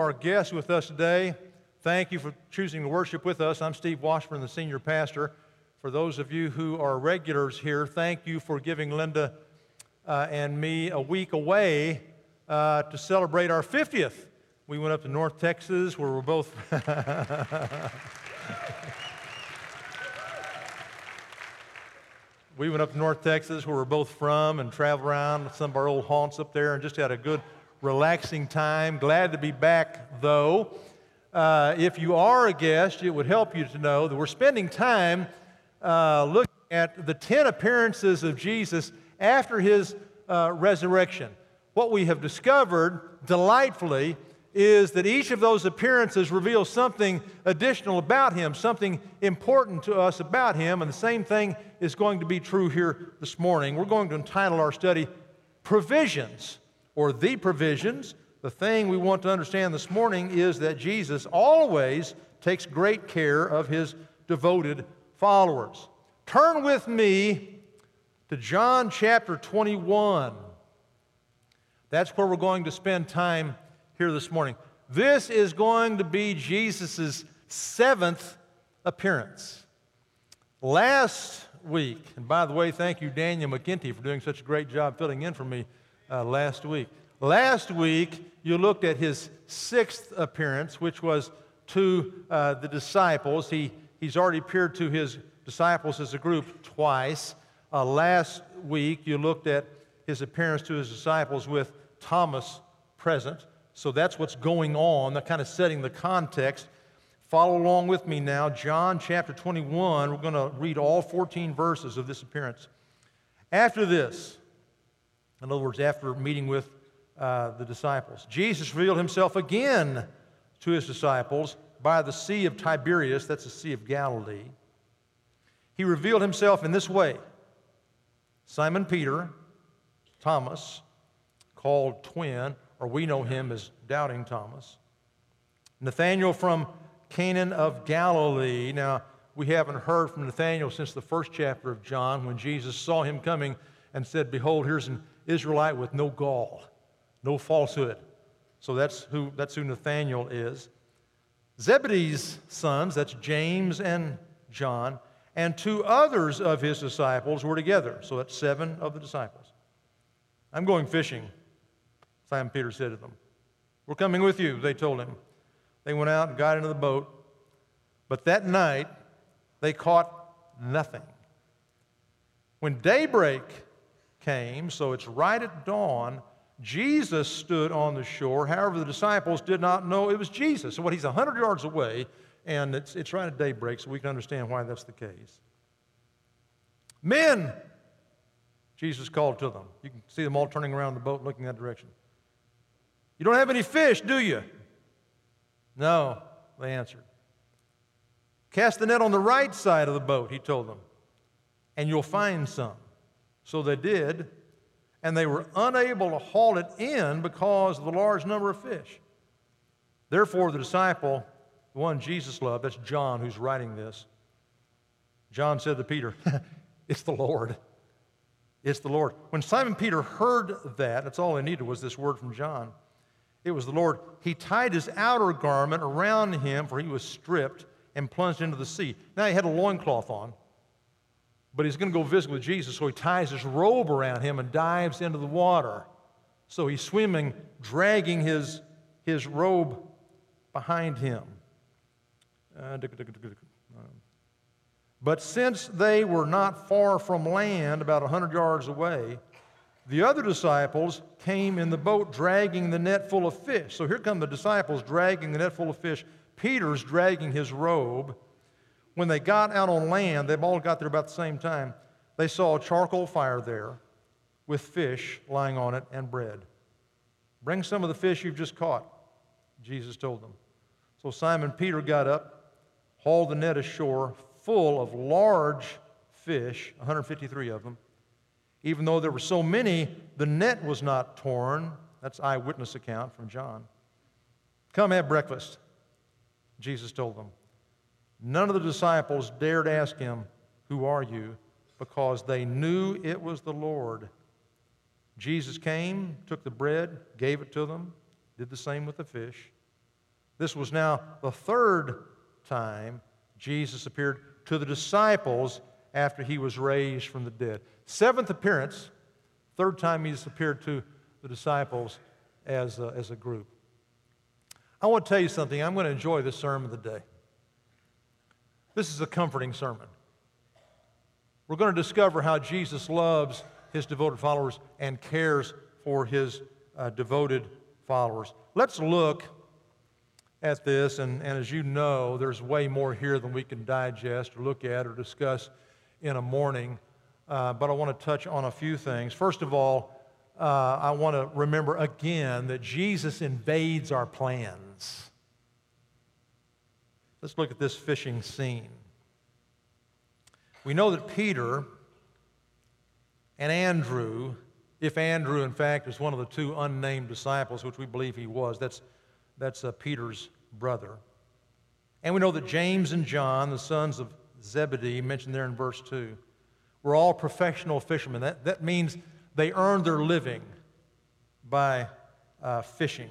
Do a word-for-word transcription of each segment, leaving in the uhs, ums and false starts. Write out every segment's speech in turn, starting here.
are guests with us today, thank you for choosing to worship with us. I'm Steve Washburn, the senior pastor. For those of you who are regulars here, thank you for giving Linda uh, and me a week away uh, to celebrate our fiftieth. We went up to North Texas, where we're both... We went up to North Texas, where we're both from, and traveled around some of our old haunts up there and just had a good, relaxing time. Glad to be back, though. Uh, if you are a guest, it would help you to know that we're spending time uh, looking at the ten appearances of Jesus after his uh, resurrection. What we have discovered delightfully is that each of those appearances reveals something additional about him, something important to us about him, and the same thing is going to be true here this morning. We're going to entitle our study Provisions, or The Provisions. The thing we want to understand this morning is that Jesus always takes great care of his devoted followers. Turn with me to John chapter twenty-one. That's where we're going to spend time here this morning. This is going to be Jesus' seventh appearance. Last week, and by the way, thank you, Daniel McGinty, for doing such a great job filling in for me uh, last week. Last week, you looked at his sixth appearance, which was to uh, the disciples. He, he's already appeared to his disciples as a group twice. Uh, last week, you looked at his appearance to his disciples with Thomas present. So that's what's going on, that kind of setting the context. Follow along with me now. John chapter twenty-one, we're going to read all fourteen verses of this appearance. After this, in other words, after meeting with uh, the disciples, Jesus revealed himself again to his disciples by the Sea of Tiberias, that's the Sea of Galilee. He revealed himself in this way. Simon Peter, Thomas, called twin, or we know him as Doubting Thomas. Nathanael from Canaan of Galilee. Now, we haven't heard from Nathanael since the first chapter of John, when Jesus saw him coming and said, "Behold, here's an Israelite with no gall, no falsehood." So that's who, that's who Nathanael is. Zebedee's sons, that's James and John, and two others of his disciples were together. So that's seven of the disciples. "I'm going fishing," Simon Peter said to them. "We're coming with you," they told him. They went out and got into the boat, but that night they caught nothing. When daybreak came, so it's right at dawn, Jesus stood on the shore. However, the disciples did not know it was Jesus. So what, he's one hundred yards away, and it's, it's right at daybreak, so we can understand why that's the case. "Men!" Jesus called to them. You can see them all turning around the boat, looking that direction. "You don't have any fish, do you?" "No," they answered. "Cast the net on the right side of the boat," he told them, "and you'll find some." So they did, and they were unable to haul it in because of the large number of fish. Therefore, the disciple, the one Jesus loved, that's John who's writing this, John said to Peter, "It's the Lord. It's the Lord." When Simon Peter heard that, that's all he needed was this word from John. It was the Lord. He tied his outer garment around him, for he was stripped, and plunged into the sea. Now he had a loincloth on, but he's going to go visit with Jesus, so he ties his robe around him and dives into the water. So he's swimming, dragging his, his robe behind him. Uh, but since they were not far from land, about a hundred yards away, the other disciples came in the boat dragging the net full of fish. So here come the disciples dragging the net full of fish. Peter's dragging his robe. When they got out on land, they've all got there about the same time, they saw a charcoal fire there with fish lying on it and bread. "Bring some of the fish you've just caught," Jesus told them. So Simon Peter got up, hauled the net ashore full of large fish, one hundred fifty-three of them. Even though there were so many, the net was not torn. That's eyewitness account from John. "Come have breakfast," Jesus told them. None of the disciples dared ask him, "Who are you?" because they knew it was the Lord. Jesus came, took the bread, gave it to them, did the same with the fish. This was now the third time Jesus appeared to the disciples after he was raised from the dead. Seventh appearance, third time he's appeared to the disciples as a, as a group. I want to tell you something. I'm going to enjoy this sermon today. This is a comforting sermon. We're going to discover how Jesus loves his devoted followers and cares for his uh, devoted followers. Let's look at this, and, and as you know, there's way more here than we can digest or look at or discuss in a morning, uh, but I want to touch on a few things. First of all, uh, I want to remember again that Jesus invades our plans. Let's look at this fishing scene. We know that Peter and Andrew, if Andrew, in fact, is one of the two unnamed disciples, which we believe he was, that's, that's uh, Peter's brother. And we know that James and John, the sons of Zebedee, mentioned there in verse two, were all professional fishermen. That, that means they earned their living by uh, fishing.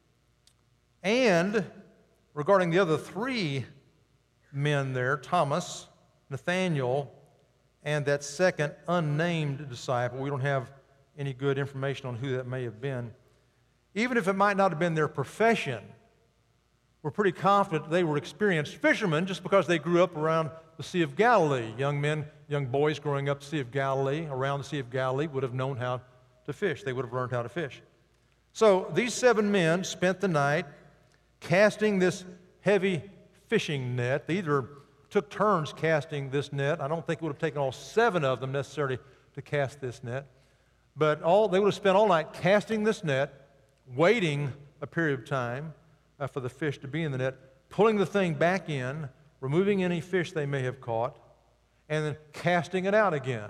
And regarding the other three men there, Thomas, Nathanael, and that second unnamed disciple, we don't have any good information on who that may have been. Even if it might not have been their profession, we're pretty confident they were experienced fishermen just because they grew up around the Sea of Galilee. Young men, young boys growing up the Sea of Galilee, around the Sea of Galilee, would have known how to fish. They would have learned how to fish. So these seven men spent the night casting this heavy fishing net. They either took turns casting this net. I don't think it would have taken all seven of them necessarily to cast this net. But all they would have spent all night casting this net, waiting a period of time uh, for the fish to be in the net, pulling the thing back in, removing any fish they may have caught, and then casting it out again.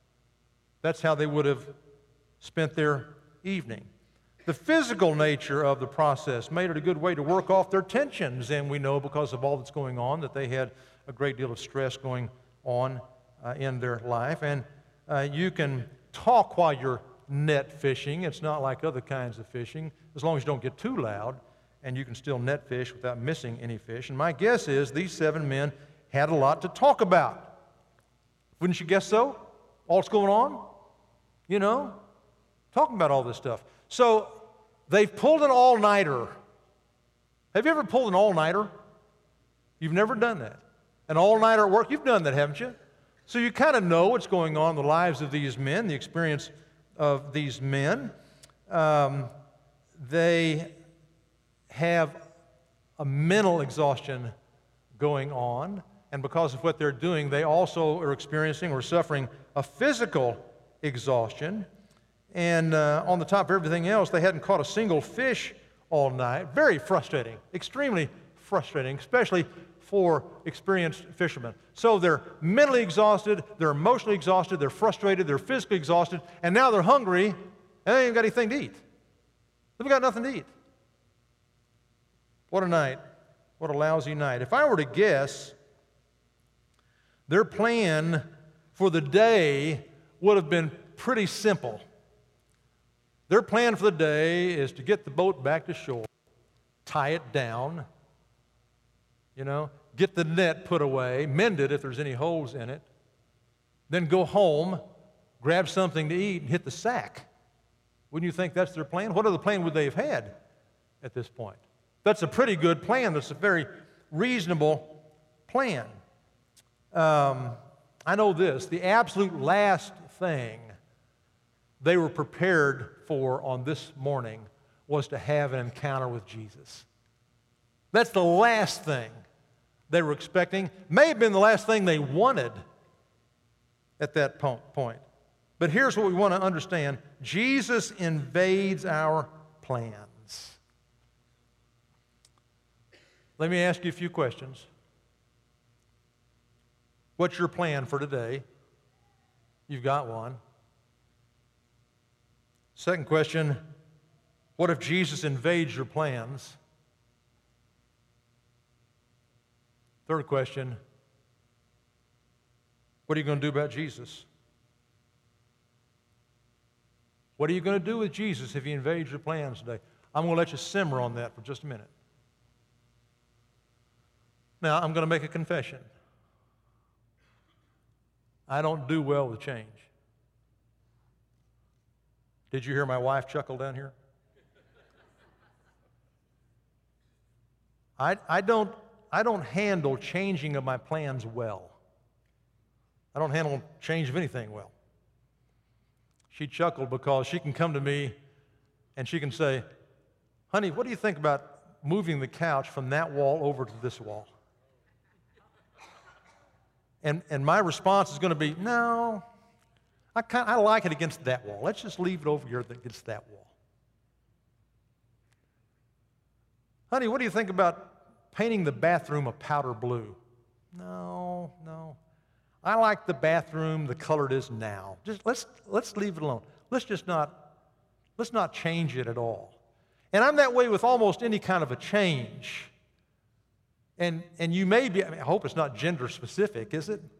That's how they would have spent their evening. The physical nature of the process made it a good way to work off their tensions, and we know because of all that's going on that they had a great deal of stress going on uh, in their life. And uh, you can talk while you're net fishing. It's not like other kinds of fishing, as long as you don't get too loud, and you can still net fish without missing any fish. And my guess is these seven men had a lot to talk about. Wouldn't you guess so? All that's going on? You know? Talking about all this stuff. So they've pulled an all-nighter. Have you ever pulled an all-nighter? You've never done that. An all-nighter at work? You've done that, haven't you? So you kind of know what's going on in the lives of these men, the experience of these men. Um, they have a mental exhaustion going on, and because of what they're doing, they also are experiencing or suffering a physical exhaustion. And uh, on the top of everything else, they hadn't caught a single fish all night. Very frustrating, extremely frustrating, especially for experienced fishermen. So they're mentally exhausted, they're emotionally exhausted, they're frustrated, they're physically exhausted, and now they're hungry, and they ain't got anything to eat. They've got nothing to eat. What a night. What a lousy night. If I were to guess, their plan for the day would have been pretty simple. Their plan for the day is to get the boat back to shore, tie it down, you know, get the net put away, mend it if there's any holes in it, then go home, grab something to eat, and hit the sack. Wouldn't you think that's their plan? What other plan would they have had at this point? That's a pretty good plan. That's a very reasonable plan. Um, I know this, the absolute last thing they were prepared for on this morning was to have an encounter with Jesus. That's the last thing they were expecting. May have been the last thing they wanted at that point. But here's what we want to understand. Jesus invades our plans. Let me ask you a few questions. What's your plan for today? You've got one. Second question, what if Jesus invades your plans? Third question, what are you going to do about Jesus? What are you going to do with Jesus if he invades your plans today? I'm going to let you simmer on that for just a minute. Now, I'm going to make a confession. I don't do well with change. Did you hear my wife chuckle down here? I, I, don't, I don't handle changing of my plans well. I don't handle change of anything well. She chuckled because she can come to me and she can say, honey, what do you think about moving the couch from that wall over to this wall? And, and my response is going to be, no, I, kind I like it against that wall. Let's just leave it over here against that wall. Honey, what do you think about painting the bathroom a powder blue? No, no. I like the bathroom the color it is now. Just let's, let's leave it alone. Let's just not, let's not change it at all. And I'm that way with almost any kind of a change. And, and you may be, I, mean, I hope it's not gender specific, is it?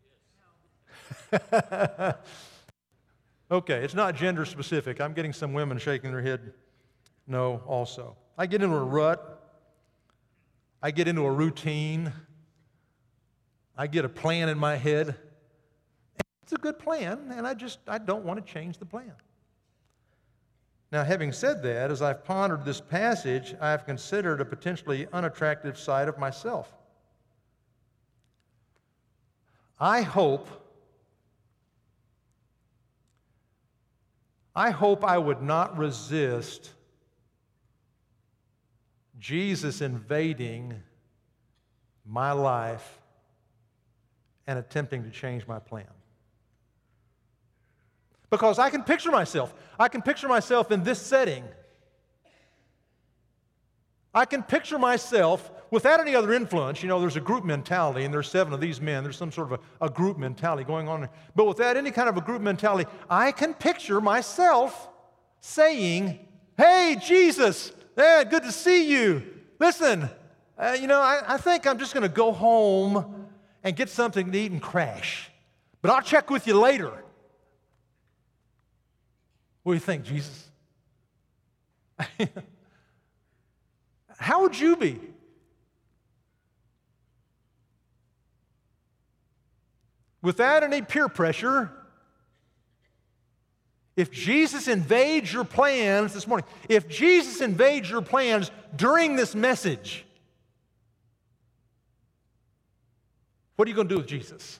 Okay, it's not gender specific. I'm getting some women shaking their head no also. I get into a rut. I get into a routine. I get a plan in my head. It's a good plan, and I just, I don't want to change the plan. Now, having said that, as I've pondered this passage, I've considered a potentially unattractive side of myself. I hope, I hope I would not resist Jesus invading my life and attempting to change my plan. Because I can picture myself. I can picture myself in this setting. I can picture myself without any other influence. You know, there's a group mentality, and there's seven of these men. There's some sort of a, a group mentality going on. But without any kind of a group mentality, I can picture myself saying, hey, Jesus, yeah, good to see you. Listen, uh, you know, I, I think I'm just going to go home and get something to eat and crash. But I'll check with you later. What do you think, Jesus? How would you be? Without any peer pressure, if Jesus invades your plans this morning, if Jesus invades your plans during this message, what are you going to do with Jesus?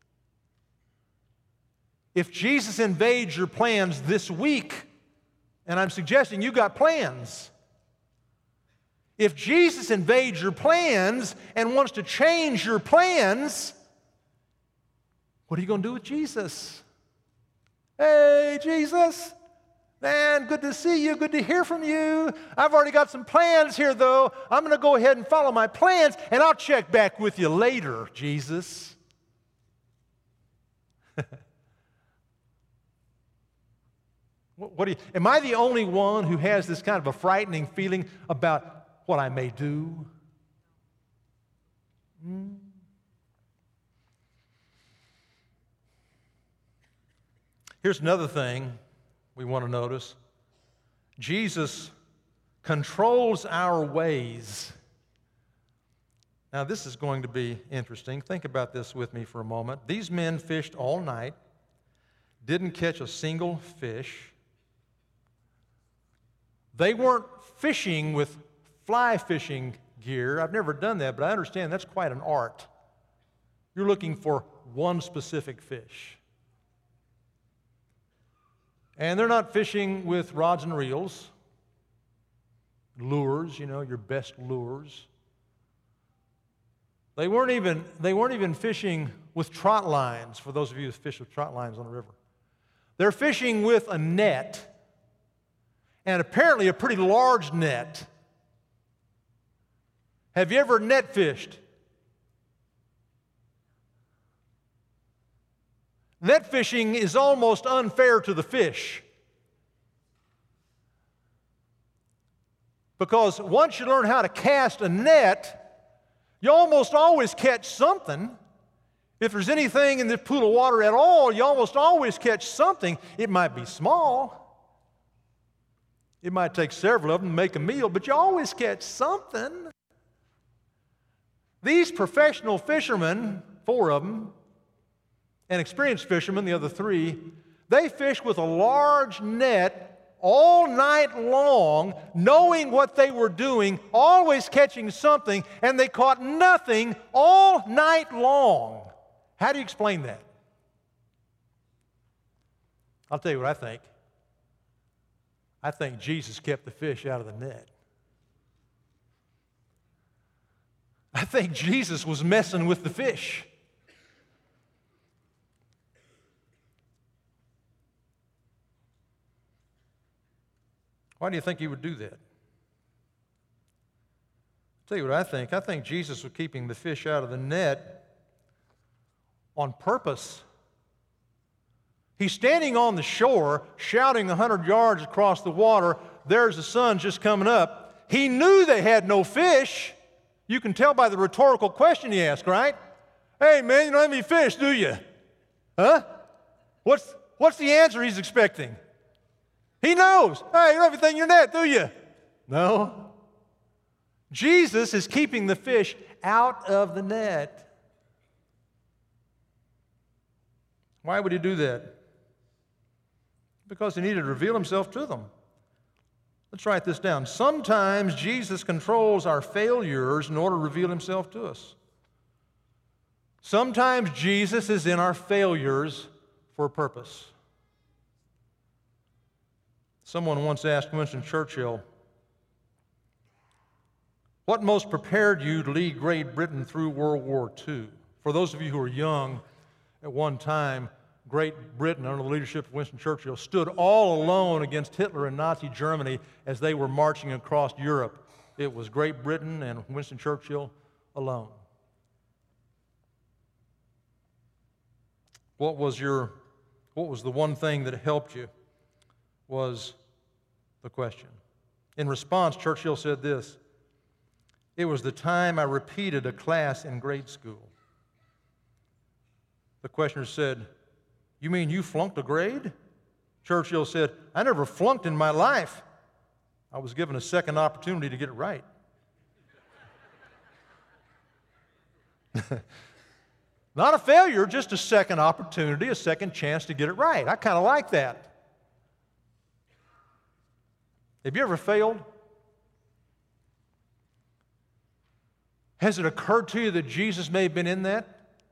If Jesus invades your plans this week, and I'm suggesting you got plans, if Jesus invades your plans and wants to change your plans, what are you going to do with Jesus? Hey, Jesus, man, good to see you, good to hear from you. I've already got some plans here, though. I'm going to go ahead and follow my plans, and I'll check back with you later, Jesus. What, what do you, am I the only one who has this kind of a frightening feeling about what I may do? Hmm? Here's another thing we want to notice. Jesus controls our ways. Now, this is going to be interesting. Think about this with me for a moment. These men fished all night, didn't catch a single fish. They weren't fishing with fly fishing gear. I've never done that, but I understand that's quite an art. You're looking for one specific fish. And they're not fishing with rods and reels, lures, you know, your best lures. They weren't even, they weren't even fishing with trot lines, for those of you who fish with trot lines on the river. They're fishing with a net, and apparently a pretty large net. Have you ever net fished? Net fishing is almost unfair to the fish. Because once you learn how to cast a net, you almost always catch something. If there's anything in the pool of water at all, you almost always catch something. It might be small. It might take several of them to make a meal, but you always catch something. These professional fishermen, four of them, and experienced fishermen, the other three, they fished with a large net all night long, knowing what they were doing, always catching something, and they caught nothing all night long. How do you explain that? I'll tell you what I think. I think Jesus kept the fish out of the net. I think Jesus was messing with the fish. Why do you think he would do that? I'll tell you what I think. I think Jesus was keeping the fish out of the net on purpose. He's standing on the shore, shouting a hundred yards across the water. There's the sun just coming up. He knew they had no fish. You can tell by the rhetorical question he asked, right? Hey, man, you don't have any fish, do you? Huh? What's, what's the answer he's expecting? He knows. Hey, you don't have anything in your net, do you? No. Jesus is keeping the fish out of the net. Why would he do that? Because he needed to reveal himself to them. Let's write this down. Sometimes Jesus controls our failures in order to reveal himself to us. Sometimes Jesus is in our failures for a purpose. Someone once asked Winston Churchill, what most prepared you to lead Great Britain through World War Two? For those of you who are young, at one time, Great Britain, under the leadership of Winston Churchill, stood all alone against Hitler and Nazi Germany as they were marching across Europe. It was Great Britain and Winston Churchill alone. What was your, what was the one thing that helped you? Was the question. In response, Churchill said this, it was the time I repeated a class in grade school. The questioner said, you mean you flunked a grade? Churchill said, I never flunked in my life. I was given a second opportunity to get it right. Not a failure, just a second opportunity, a second chance to get it right. I kind of like that. Have you ever failed? Has it occurred to you that Jesus may have been in that?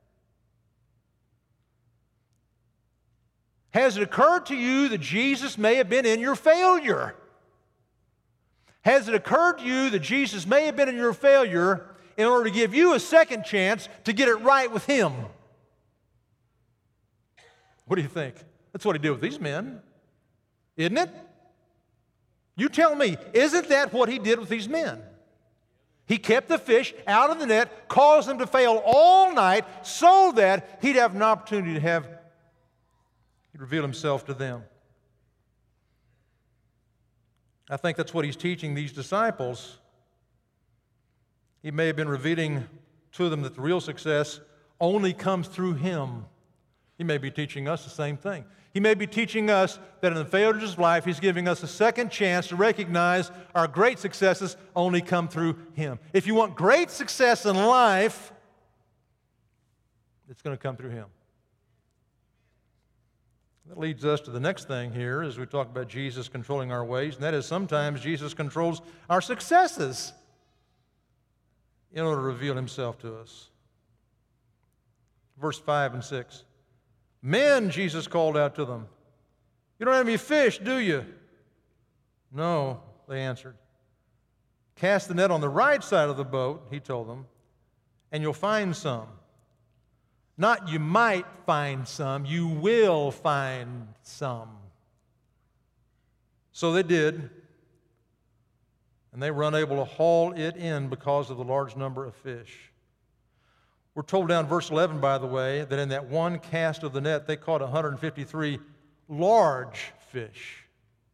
Has it occurred to you that Jesus may have been in your failure? Has it occurred to you that Jesus may have been in your failure in order to give you a second chance to get it right with Him? What do you think? That's what He did with these men, isn't it? You tell me, isn't that what He did with these men? He kept the fish out of the net, caused them to fail all night so that He'd have an opportunity to have, He'd reveal Himself to them. I think that's what He's teaching these disciples. He may have been revealing to them that the real success only comes through Him. He may be teaching us the same thing. He may be teaching us that in the failures of life, He's giving us a second chance to recognize our great successes only come through Him. If you want great success in life, it's going to come through Him. That leads us to the next thing here as we talk about Jesus controlling our ways, and that is sometimes Jesus controls our successes in order to reveal Himself to us. Verse five and six. Men, Jesus called out to them, you don't have any fish, do you? No, they answered. Cast the net on the right side of the boat, He told them, and you'll find some. Not you might find some, you will find some. So they did, and they were unable to haul it in because of the large number of fish. We're told down in verse eleven, by the way, that in that one cast of the net, they caught one hundred fifty-three large fish.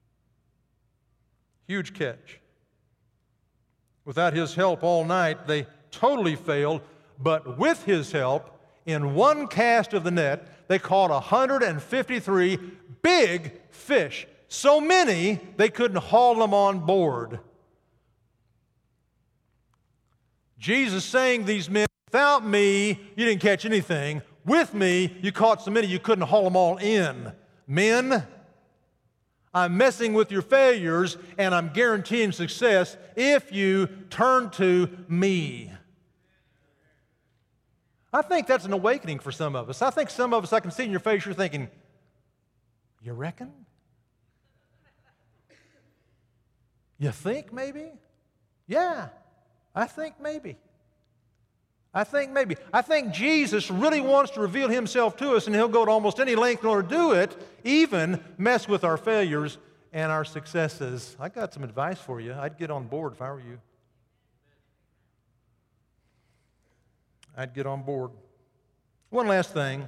Huge catch. Without His help all night, they totally failed, but with His help, in one cast of the net, they caught one hundred fifty-three big fish. So many, they couldn't haul them on board. Jesus saying these men Without me, you didn't catch anything. With me, you caught so many you couldn't haul them all in. Men, I'm messing with your failures, and I'm guaranteeing success if you turn to me. I think that's an awakening for some of us. I think some of us, I can see in your face, you're thinking, you reckon? You think maybe? Yeah, I think maybe. I think maybe. I think Jesus really wants to reveal himself to us, and he'll go to almost any length in order to do it, even mess with our failures and our successes. I got some advice for you. I'd get on board if I were you. I'd get on board. One last thing.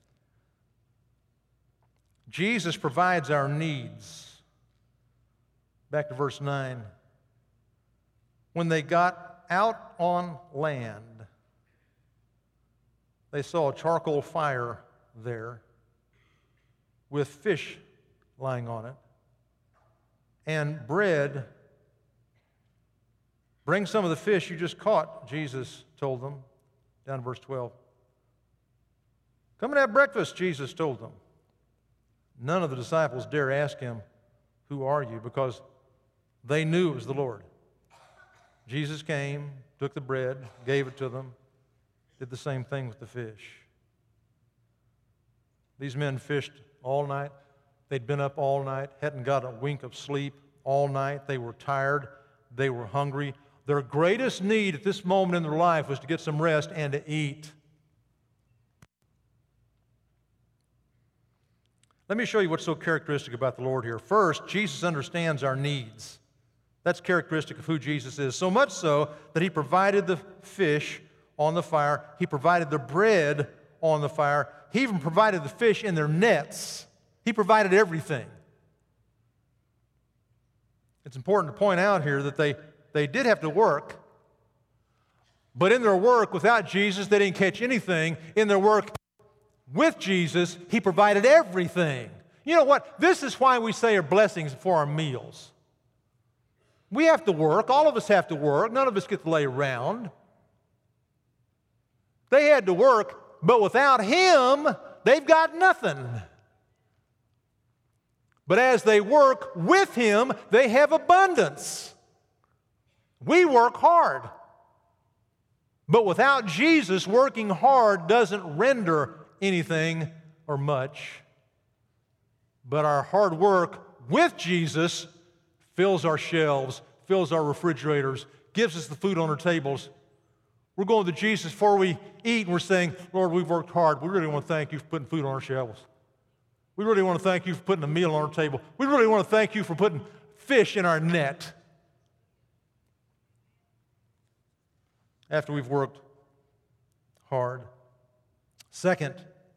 Jesus provides our needs. Back to verse nine. When they got out on land, they saw a charcoal fire there with fish lying on it and bread. Bring some of the fish you just caught, Jesus told them. Down to verse twelve. Come and have breakfast, Jesus told them. None of the disciples dare ask him, who are you? Because they knew it was the Lord. Jesus came, took the bread, gave it to them, did the same thing with the fish. These men fished all night. They'd been up all night, hadn't got a wink of sleep all night. They were tired. They were hungry. Their greatest need at this moment in their life was to get some rest and to eat. Let me show you what's so characteristic about the Lord here. First, Jesus understands our needs. That's characteristic of who Jesus is. So much so that he provided the fish on the fire. He provided the bread on the fire. He even provided the fish in their nets. He provided everything. It's important to point out here that they, they did have to work, but in their work without Jesus, they didn't catch anything. In their work with Jesus, he provided everything. You know what? This is why we say our blessings for our meals. We have to work. All of us have to work. None of us get to lay around. They had to work, but without him, they've got nothing. But as they work with him, they have abundance. We work hard. But without Jesus, working hard doesn't render anything or much. But our hard work with Jesus fills our shelves, fills our refrigerators, gives us the food on our tables. We're going to Jesus before we eat, and we're saying, Lord, we've worked hard. We really want to thank you for putting food on our shelves. We really want to thank you for putting a meal on our table. We really want to thank you for putting fish in our net. After we've worked hard. Second,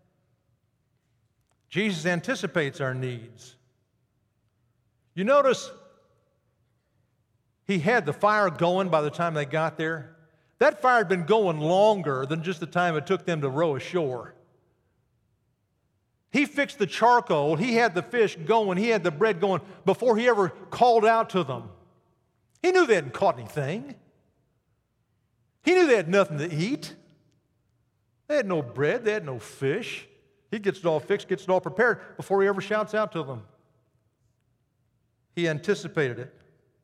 Jesus anticipates our needs. You notice he had the fire going by the time they got there. That fire had been going longer than just the time it took them to row ashore. He fixed the charcoal. He had the fish going. He had the bread going before he ever called out to them. He knew they hadn't caught anything. He knew they had nothing to eat. They had no bread. They had no fish. He gets it all fixed, gets it all prepared before he ever shouts out to them. He anticipated it.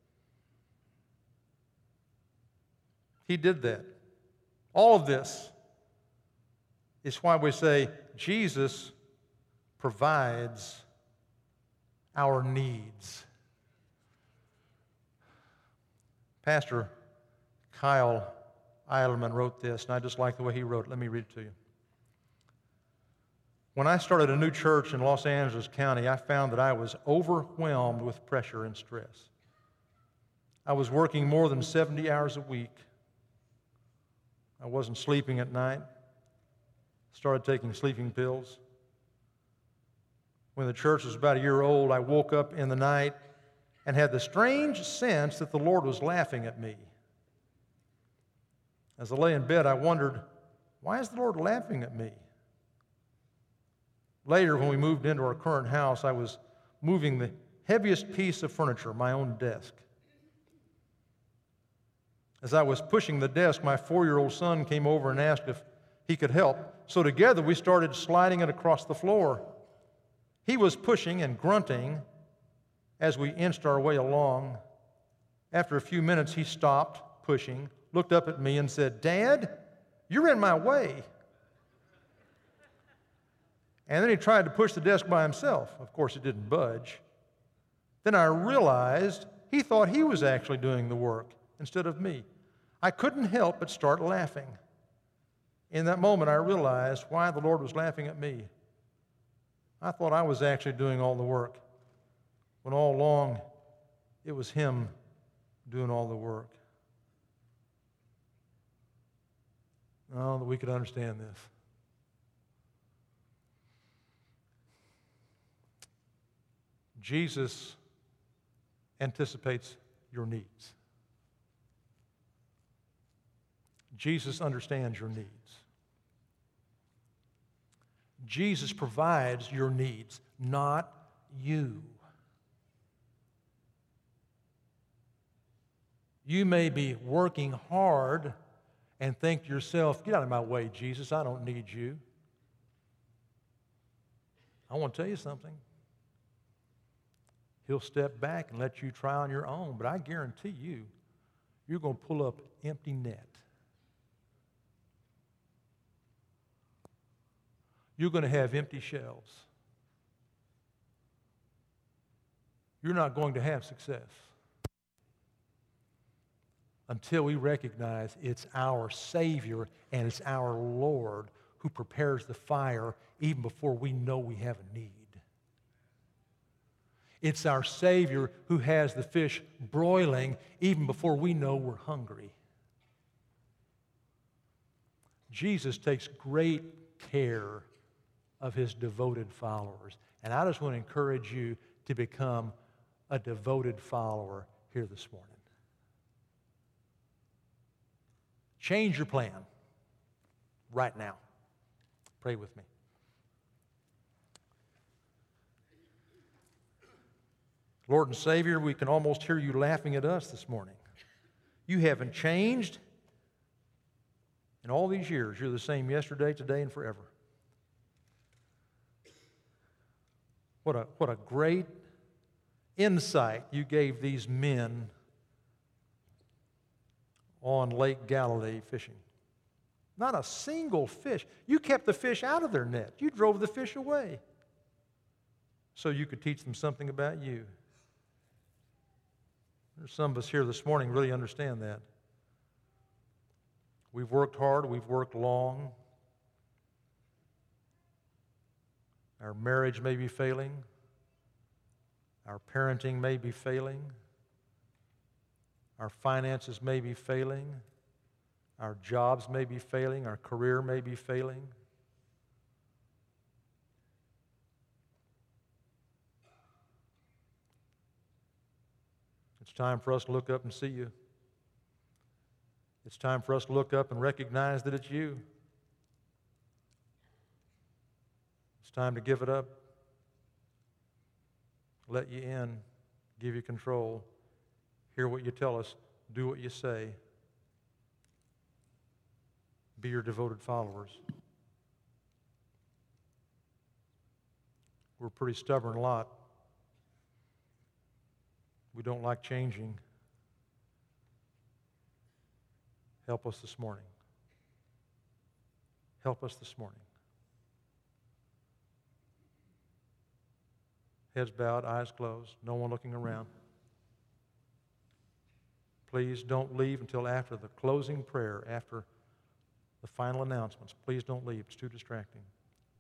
He did that. All of this is why we say Jesus provides our needs. Pastor Kyle Eilerman wrote this, and I just like the way he wrote it. Let me read it to you. When I started a new church in Los Angeles County, I found that I was overwhelmed with pressure and stress. I was working more than seventy hours a week. I wasn't sleeping at night. Started taking sleeping pills. When the church was about a year old, I woke up in the night and had the strange sense that the Lord was laughing at me. As I lay in bed, I wondered, why is the Lord laughing at me? Later, when we moved into our current house, I was moving the heaviest piece of furniture, my own desk. As I was pushing the desk, my four-year-old son came over and asked if he could help. So together we started sliding it across the floor. He was pushing and grunting as we inched our way along. After a few minutes, he stopped pushing, looked up at me and said, "Dad, you're in my way." And then he tried to push the desk by himself. Of course, it didn't budge. Then I realized he thought he was actually doing the work instead of me. I couldn't help but start laughing. In that moment, I realized why the Lord was laughing at me. I thought I was actually doing all the work, when all along it was Him doing all the work. Oh, that we could understand this. Jesus anticipates your needs. Jesus understands your needs. Jesus provides your needs, not you. You may be working hard and think to yourself, "Get out of my way, Jesus, I don't need you." I want to tell you something. He'll step back and let you try on your own, but I guarantee you, you're going to pull up empty net. You're going to have empty shelves. You're not going to have success until we recognize it's our Savior and it's our Lord who prepares the fire even before we know we have a need. It's our Savior who has the fish broiling even before we know we're hungry. Jesus takes great care of His devoted followers. And I just want to encourage you to become a devoted follower here this morning. Change your plan right now. Pray with me. Lord and Savior, we can almost hear you laughing at us this morning. You haven't changed. In all these years, you're the same yesterday, today, and forever. What a, what a great insight you gave these men on Lake Galilee fishing. Not a single fish. You kept the fish out of their net. You drove the fish away so you could teach them something about you. There's some of us here this morning really understand that. We've worked hard, we've worked long. Our marriage may be failing. Our parenting may be failing. Our finances may be failing. Our jobs may be failing. Our career may be failing. It's time for us to look up and see you. It's time for us to look up and recognize that it's you. It's time to give it up. Let you in. Give you control. Hear what you tell us. Do what you say. Be your devoted followers. We're a pretty stubborn lot. We don't like changing. Help us this morning. Help us this morning. Heads bowed, eyes closed, no one looking around. Please don't leave until after the closing prayer, after the final announcements. Please don't leave. It's too distracting.